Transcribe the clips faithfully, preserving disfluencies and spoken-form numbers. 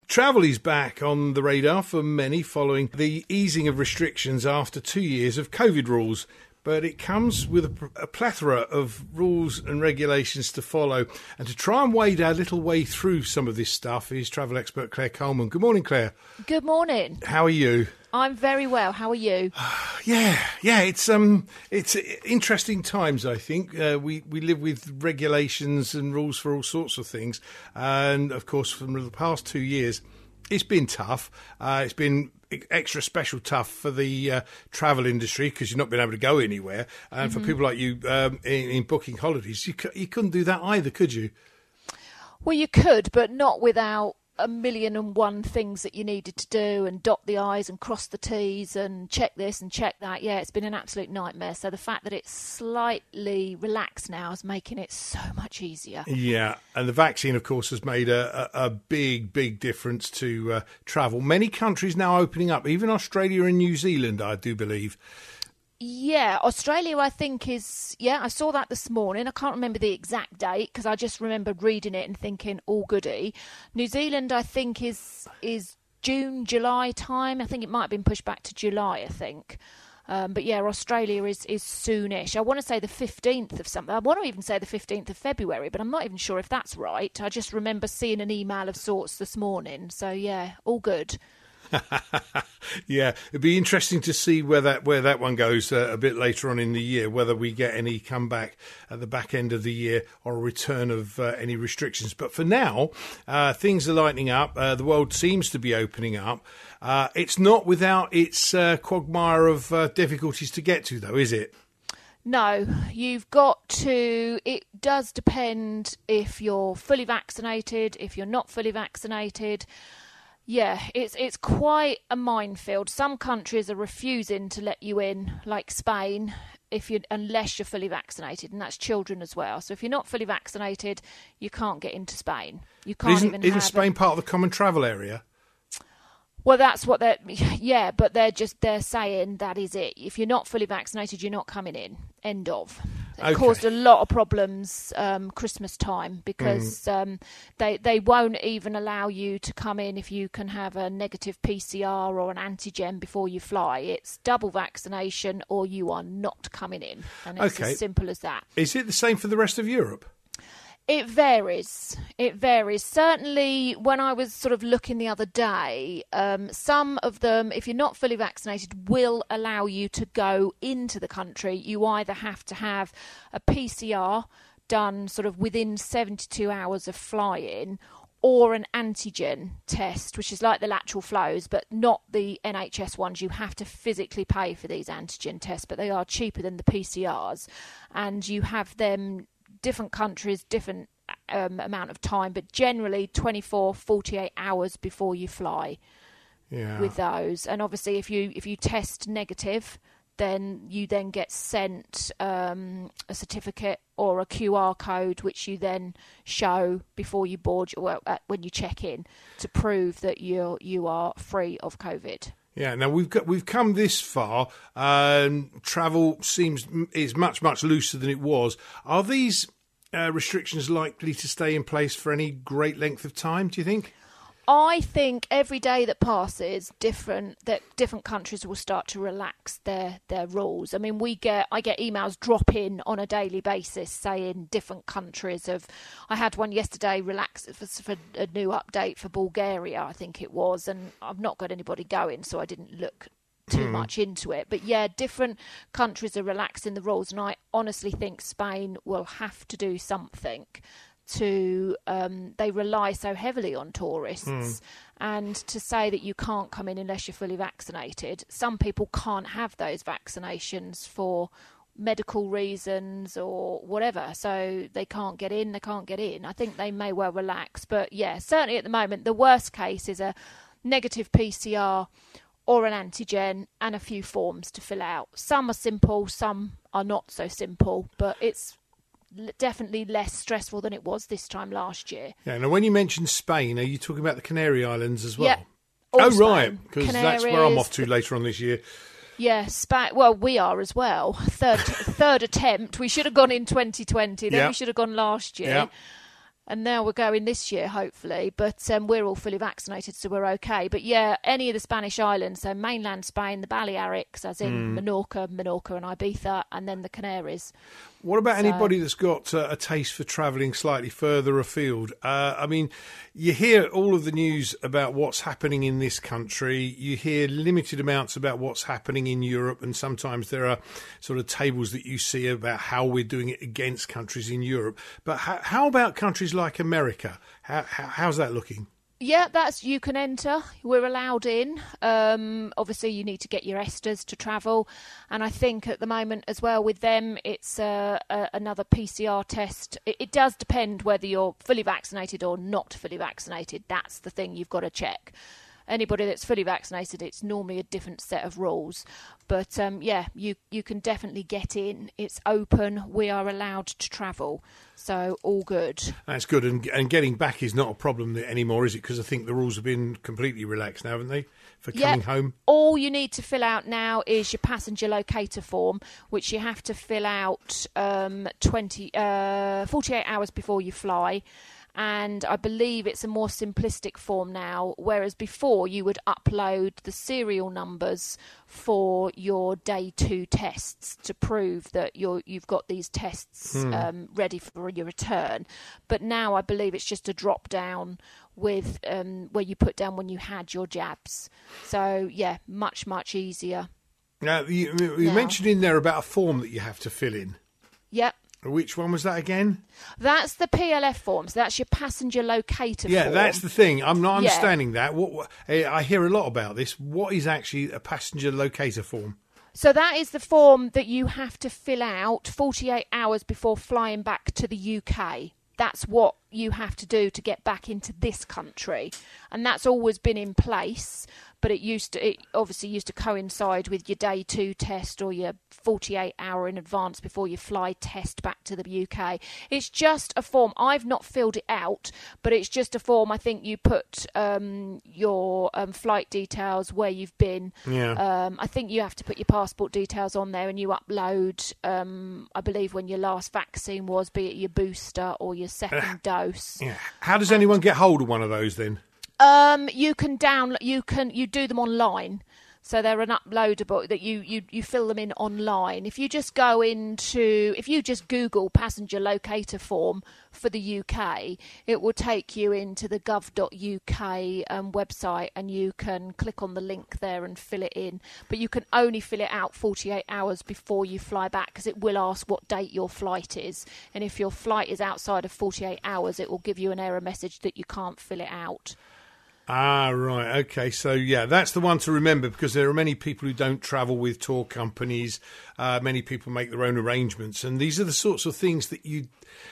Travel is back on the radar for many following the easing of restrictions after two years of COVID rules. But it comes with a, a plethora of rules and regulations to follow. And to try and wade our little way through some of this stuff is travel expert Claire Coleman. Good morning, Claire. Good morning. How are you? I'm very well. How are you? yeah, yeah. It's um, it's interesting times. I think uh, we we live with regulations and rules for all sorts of things, and of course, from the past two years, it's been tough. Uh, it's been extra special tough for the uh, travel industry because you've not been able to go anywhere, and mm-hmm. for people like you um, in, in booking holidays, you c- you couldn't do that either, could you? Well, you could, but not without a million and one things that you needed to do and dot the I's and cross the T's and check this and check that. Yeah, it's been an absolute nightmare. So the fact that it's slightly relaxed now is making it so much easier. Yeah, and the vaccine, of course, has made a, a, a big, big difference to uh, travel. Many countries now opening up, even Australia and New Zealand, I do believe. Yeah, Australia, I think, is... Yeah, I saw that this morning. I can't remember the exact date because I just remembered reading it and thinking, all goody. New Zealand, I think, is is June, July time. I think it might have been pushed back to July, I think. Um, but, yeah, Australia is, is soonish. I want to say the fifteenth of something. I want to even say the fifteenth of February, but I'm not even sure if that's right. I just remember seeing an email of sorts this morning. So, yeah, all good. Yeah, it'd be interesting to see where that where that one goes uh, a bit later on in the year, whether we get any comeback at the back end of the year or a return of uh, any restrictions. But for now, uh, things are lightening up. Uh, the world seems to be opening up. Uh, it's not without its uh, quagmire of uh, difficulties to get to, though, is it? No, you've got to, it does depend if you're fully vaccinated, if you're not fully vaccinated. Yeah, it's it's quite a minefield. Some countries are refusing to let you in, like Spain, if you unless you're fully vaccinated, and that's children as well. So if you're not fully vaccinated, you can't get into Spain. You can't isn't, even. Isn't have Spain a, part of the common travel area? Well, that's what they're. Yeah, but they're just they're saying that is it. If you're not fully vaccinated, you're not coming in. End of. It okay. caused a lot of problems um, Christmas time because mm. um, they they won't even allow you to come in if you can have a negative P C R or an antigen before you fly. It's double vaccination or you are not coming in, and it's okay. as simple as that. Is it the same for the rest of Europe? It varies. It varies. Certainly, when I was sort of looking the other day, um, some of them, if you're not fully vaccinated, will allow you to go into the country. You either have to have a P C R done sort of within seventy-two hours of flying, or an antigen test, which is like the lateral flows, but not the N H S ones. You have to physically pay for these antigen tests, but they are cheaper than the P C Rs, and you have them. Different countries, different um, amount of time, but generally twenty-four, forty-eight hours before you fly yeah. with those. And obviously if you if you test negative, then you then get sent um, a certificate or a Q R code, which you then show before you board, well, uh, when you check in, to prove that you you are free of COVID. Yeah, now we've got we've come this far. Um, travel seems is much much looser than it was. Are these uh, restrictions likely to stay in place for any great length of time? Do you think? I think every day that passes, different that different countries will start to relax their, their rules. I mean, we get I get emails drop in on a daily basis saying different countries have. I had one yesterday, relax for, for a new update for Bulgaria, I think it was, and I've not got anybody going, so I didn't look too mm. much into it. But yeah, different countries are relaxing the rules, and I honestly think Spain will have to do something. To um, they rely so heavily on tourists, mm. and to say that you can't come in unless you're fully vaccinated. Some people can't have those vaccinations for medical reasons or whatever, so they can't get in. They can't get in. I think they may well relax, but yeah, certainly at the moment, the worst case is a negative P C R or an antigen and a few forms to fill out. Some are simple, some are not so simple, but it's definitely less stressful than it was this time last year. Yeah. Now, when you mentioned Spain, are you talking about the Canary Islands as well? Yeah. Oh, Spain. right. Because that's where I'm off to later on this year. Yeah, Spain. Well, we are as well. Third third attempt. We should have gone in twenty twenty. Then yeah. we should have gone last year. Yeah. and now we're going this year, hopefully. But um, we're all fully vaccinated, so we're okay. But yeah, any of the Spanish islands, so mainland Spain, the Balearics, as in mm. Menorca, Menorca and Ibiza, and then the Canaries. What about so, anybody that's got uh, a taste for travelling slightly further afield? Uh, I mean, you hear all of the news about what's happening in this country. You hear limited amounts about what's happening in Europe, and sometimes there are sort of tables that you see about how we're doing it against countries in Europe. But how, how about countries like America? How, how, how's that looking? Yeah, that's you can enter. We're allowed in. Um, obviously, you need to get your E S Tas to travel, and I think at the moment as well with them, it's uh, uh, another P C R test. It, it does depend whether you're fully vaccinated or not fully vaccinated. That's the thing you've got to check. Anybody that's fully vaccinated, it's normally a different set of rules. But um, yeah, you you can definitely get in. It's open. We are allowed to travel. So all good. That's good. And, and getting back is not a problem anymore, is it? Because I think the rules have been completely relaxed now, haven't they, for coming yep. home? All you need to fill out now is your passenger locator form, which you have to fill out um, twenty, uh, forty-eight hours before you fly. And I believe it's a more simplistic form now, whereas before you would upload the serial numbers for your day two tests to prove that you're, you've got these tests hmm. um, ready for your return. But now I believe it's just a drop down with um, where you put down when you had your jabs. So, yeah, much, much easier. Now, you, you now. mentioned in there about a form that you have to fill in. Yep. Which one was that again? That's the P L F form. So that's your passenger locator yeah, form. Yeah, that's the thing. I'm not understanding yeah. that. What, what I hear a lot about this. What is actually a passenger locator form? So that is the form that you have to fill out forty-eight hours before flying back to the U K. That's what you have to do to get back into this country. And that's always been in place. But it used to, it obviously used to coincide with your day two test or your forty-eight hour in advance before you fly test back to the U K. It's just a form. I've not filled it out, but it's just a form. I think you put um, your um, flight details, where you've been. Yeah. Um, I think you have to put your passport details on there, and you upload, um, I believe, when your last vaccine was, be it your booster or your second uh, dose. Yeah. How does anyone get hold of one of those then? Um, you can download. You can you do them online, so they're an uploadable that you, you you fill them in online. If you just go into, if you just Google passenger locator form for the U K, it will take you into the gov dot U K um, website, and you can click on the link there and fill it in. But you can only fill it out forty-eight hours before you fly back, because it will ask what date your flight is, and if your flight is outside of forty-eight hours, it will give you an error message that you can't fill it out. Ah, right. Okay. So, yeah, that's the one to remember, because there are many people who don't travel with tour companies. Uh, many people make their own arrangements. And these are the sorts of things that you,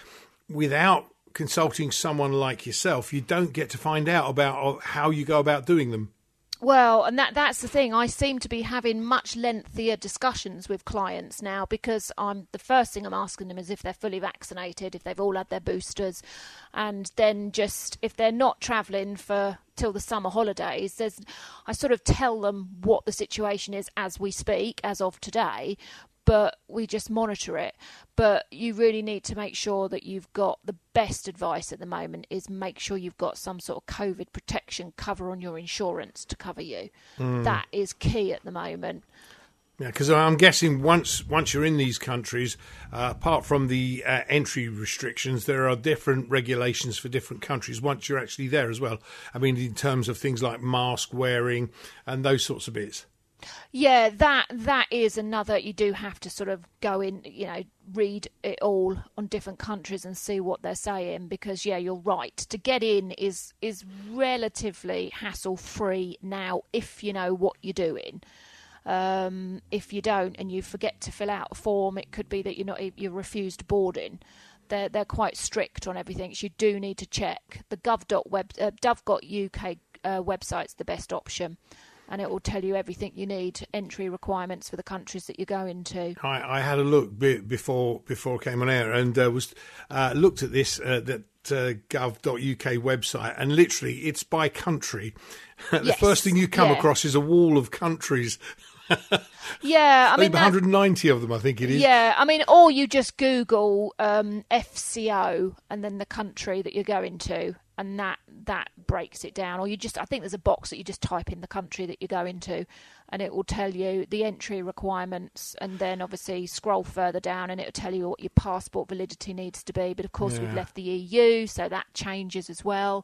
without consulting someone like yourself, you don't get to find out about how you go about doing them. Well, and that that's the thing. I seem to be having much lengthier discussions with clients now, because I'm the first thing I'm asking them is if they're fully vaccinated, if they've all had their boosters, and then just if they're not travelling for till the summer holidays, there's I sort of tell them what the situation is as we speak, as of today, but we just monitor it. But you really need to make sure that you've got the best advice at the moment is make sure you've got some sort of COVID protection cover on your insurance to cover you. Mm. That is key at the moment. Yeah, because I'm guessing once once you're in these countries, uh, apart from the uh, entry restrictions, there are different regulations for different countries once you're actually there as well. I mean, in terms of things like mask wearing and those sorts of bits. Yeah, that that is another. You do have to sort of go in, you know, read it all on different countries and see what they're saying, because yeah, you're right. To get in is is relatively hassle free now if you know what you're doing. Um, if you don't and you forget to fill out a form, it could be that you're not you're refused boarding. They're they're quite strict on everything. So you do need to check the gov dot web uh, gov dot U K uh, website's the best option. And it will tell you everything you need, entry requirements for the countries that you're going to. I, I had a look be, before before I came on air, and uh, was uh, looked at this uh, that uh, gov dot U K website, and literally it's by country. The yes. first thing you come yeah. across is a wall of countries. Yeah, I I mean, think one hundred ninety of them, I think it is. Yeah, I mean, or you just Google um, F C O and then the country that you're going to, and that that breaks it down. Or you just, I think there's a box that you just type in the country that you're going to, and it will tell you the entry requirements, and then obviously scroll further down and it'll tell you what your passport validity needs to be. But of course, Yeah. we've left the E U, so that changes as well.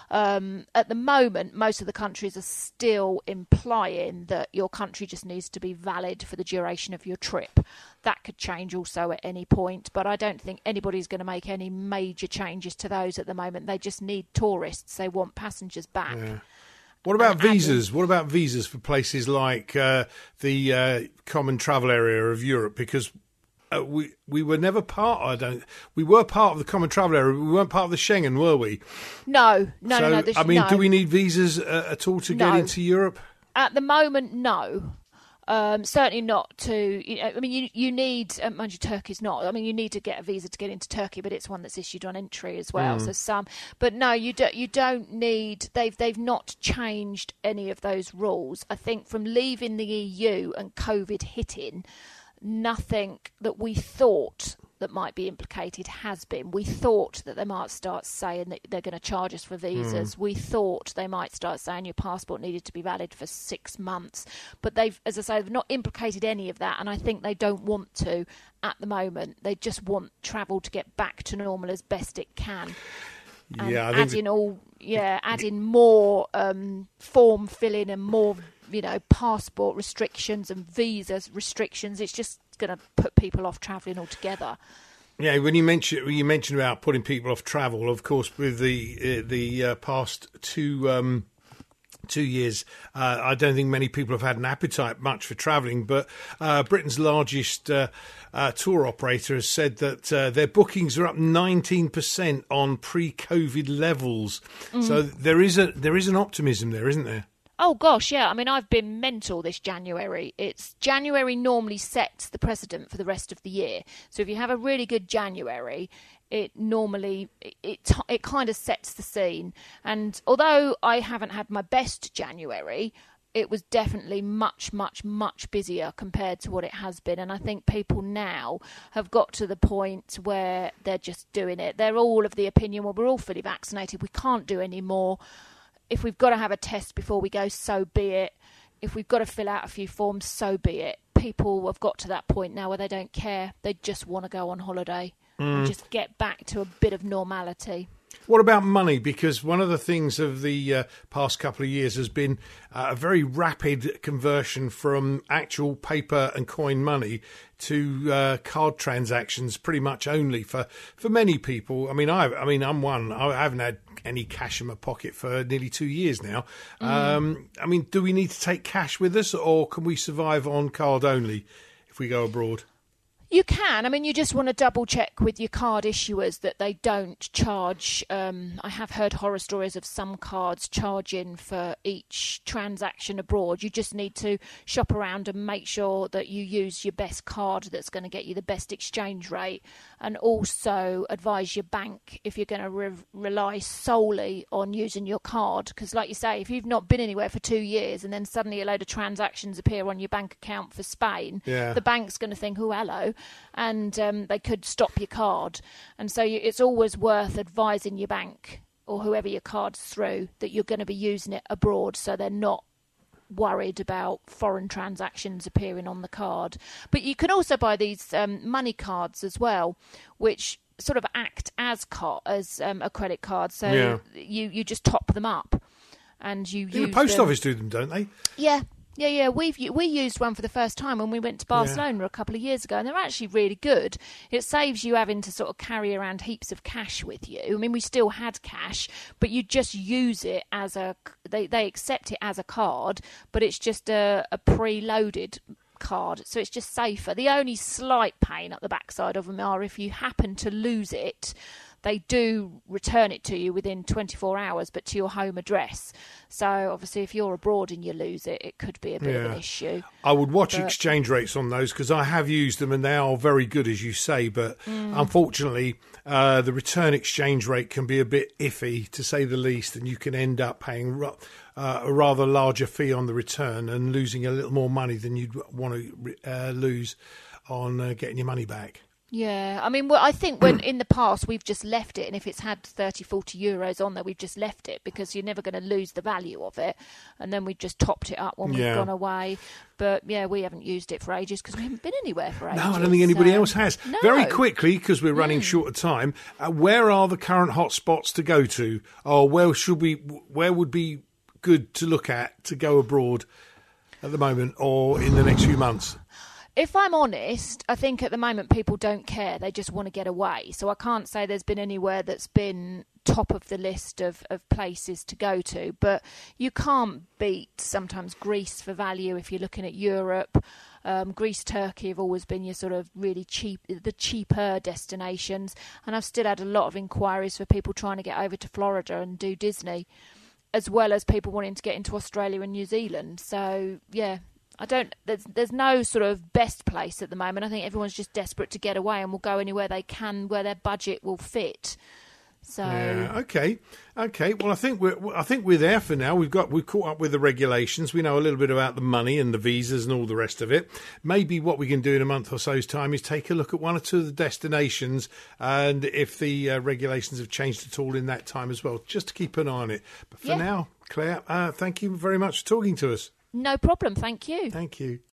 Um, at the moment, most of the countries are still implying that your country just needs to be valid for the duration of your trip. That could change also at any point, but I don't think anybody's going to make any major changes to those at the moment. They just need tourists. They want passengers back. Yeah. What about And- and- visas? What about visas for places like uh, the uh, common travel area of Europe? Because uh, we we were never part. I don't. We were part of the common travel area. We weren't part of the Schengen, were we? No, no, so, no, no. there's- I mean, no. do we need visas uh, at all to get No. into Europe? At the moment, no. Um, certainly not to. You know, I mean, you you need. Um, mind you, Turkey's not. I mean, you need to get a visa to get into Turkey, but it's one that's issued on entry as well. Mm. So some, but no, you don't. You don't need. They've they've not changed any of those rules. I think from leaving the E U and COVID hitting, nothing that we thought that might be implicated has been. We thought that they might start saying that they're going to charge us for visas. Mm. We thought they might start saying your passport needed to be valid for six months. But they've, as I say, they've not implicated any of that, and I think they don't want to at the moment. They just want travel to get back to normal as best it can. And yeah, I think adding all, yeah, adding more um, form filling and more, you know, passport restrictions and visa restrictions. It's just going to put people off travelling altogether. Yeah, when you mentioned when you mentioned about putting people off travel, of course, with the uh, the uh, past two um, two years, uh, I don't think many people have had an appetite much for travelling. But uh, Britain's largest uh, uh, tour operator has said that uh, their bookings are up nineteen percent on pre-COVID levels. Mm. So there is a there is an optimism there, isn't there? Oh, gosh, yeah. I mean, I've been mental this January. It's January normally sets the precedent for the rest of the year. So if you have a really good January, it normally, it, it, it kind of sets the scene. And although I haven't had my best January, it was definitely much, much, much busier compared to what it has been. And I think people now have got to the point where they're just doing it. They're all of the opinion, well, we're all fully vaccinated. We can't do any more. If we've got to have a test before we go, so be it. If we've got to fill out a few forms, so be it. People have got to that point now where they don't care. They just want to go on holiday mm. and just get back to a bit of normality. What about money? Because one of the things of the uh, past couple of years has been uh, a very rapid conversion from actual paper and coin money to uh, card transactions, pretty much only for, for many people. I mean, I I mean, I'm one. I haven't had any cash in my pocket for nearly two years now. Mm. Um, I mean, do we need to take cash with us, or can we survive on card only if we go abroad? You can. I mean, you just want to double check with your card issuers that they don't charge. Um, I have heard horror stories of some cards charging for each transaction abroad. You just need to shop around and make sure that you use your best card that's going to get you the best exchange rate, and also advise your bank if you're going to re- rely solely on using your card. Because like you say, if you've not been anywhere for two years and then suddenly a load of transactions appear on your bank account for Spain, yeah. the bank's going to think, oh, hello. And um, they could stop your card. And so you, it's always worth advising your bank or whoever your card's through that you're going to be using it abroad, so they're not worried about foreign transactions appearing on the card. But you can also buy these um, money cards as well, which sort of act as car- as um, a credit card. So yeah. you, you just top them up. And you yeah, use the post them. office do them, don't they? Yeah. Yeah, yeah, we've we used one for the first time when we went to Barcelona yeah. a couple of years ago, and they're actually really good. It saves you having to sort of carry around heaps of cash with you. I mean, we still had cash, but you just use it as a they they accept it as a card, but it's just a, a preloaded card, so it's just safer. The only slight pain at the backside of them are if you happen to lose it, they do return it to you within twenty-four hours, but to your home address. So obviously if you're abroad and you lose it, it could be a bit yeah. of an issue. I would watch but, exchange rates on those, because I have used them and they are very good, as you say, but mm. unfortunately uh, the return exchange rate can be a bit iffy, to say the least, and you can end up paying ru- uh, a rather larger fee on the return and losing a little more money than you'd want to uh, lose on uh, getting your money back. Yeah, I mean, well, I think when in the past we've just left it, and if it's had thirty, forty euros on there, we've just left it because you're never going to lose the value of it, and then we just topped it up when Yeah. we've gone away. But yeah, we haven't used it for ages because we haven't been anywhere for ages. No, I don't think anybody so- else has. No. Very quickly, because we're running short of time, uh, where are the current hot spots to go to? Or where should we? Where would be good to look at to go abroad at the moment or in the next few months? If I'm honest, I think at the moment people don't care. They just want to get away. So I can't say there's been anywhere that's been top of the list of, of places to go to. But you can't beat sometimes Greece for value if you're looking at Europe. Um, Greece, Turkey have always been your sort of really cheap, the cheaper destinations. And I've still had a lot of inquiries for people trying to get over to Florida and do Disney, as well as people wanting to get into Australia and New Zealand. So, yeah. I don't. There's there's no sort of best place at the moment. I think everyone's just desperate to get away and will go anywhere they can where their budget will fit. So Yeah, okay, okay. Well, I think we're I think we're there for now. We've got we've caught up with the regulations. We know a little bit about the money and the visas and all the rest of it. Maybe what we can do in a month or so's time is take a look at one or two of the destinations, and if the uh, regulations have changed at all in that time as well, just to keep an eye on it. But for Yeah. now, Claire, uh, thank you very much for talking to us. no problem. Thank you. Thank you.